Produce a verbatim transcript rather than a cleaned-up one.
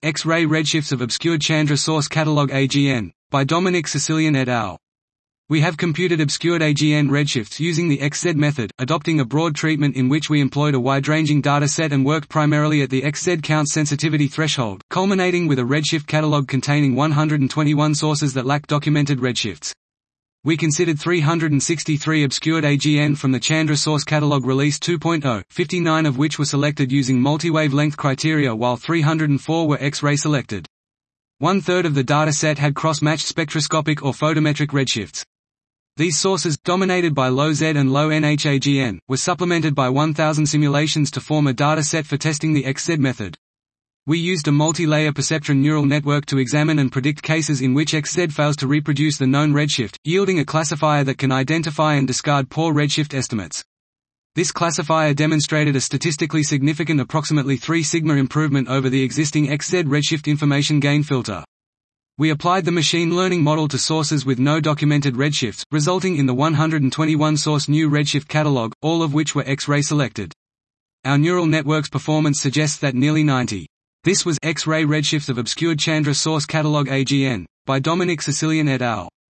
X-ray redshifts of obscured Chandra source catalog A G N, by Dominic Sicilian et al. We have computed obscured A G N redshifts using the X Z method, adopting a broad treatment in which we employed a wide-ranging data set and worked primarily at the X Z count sensitivity threshold, culminating with a redshift catalog containing one hundred twenty-one sources that lack documented redshifts. We considered three hundred sixty-three obscured A G N from the Chandra source catalog release two point oh, fifty-nine of which were selected using multi-wavelength criteria while three hundred four were X-ray selected. One-third of the data set had cross-matched spectroscopic or photometric redshifts. These sources, dominated by low Z and low N H A G N, were supplemented by one thousand simulations to form a data set for testing the X Z method. We used a multi-layer perceptron neural network to examine and predict cases in which X Z fails to reproduce the known redshift, yielding a classifier that can identify and discard poor redshift estimates. This classifier demonstrated a statistically significant approximately three sigma improvement over the existing X Z redshift information gain filter. We applied the machine learning model to sources with no documented redshifts, resulting in the one hundred twenty-one source new redshift catalog, all of which were X-ray selected. Our neural network's performance suggests that nearly ninety. This was X-ray redshifts of obscured Chandra source catalog A G N, by Dominic Sicilian et al.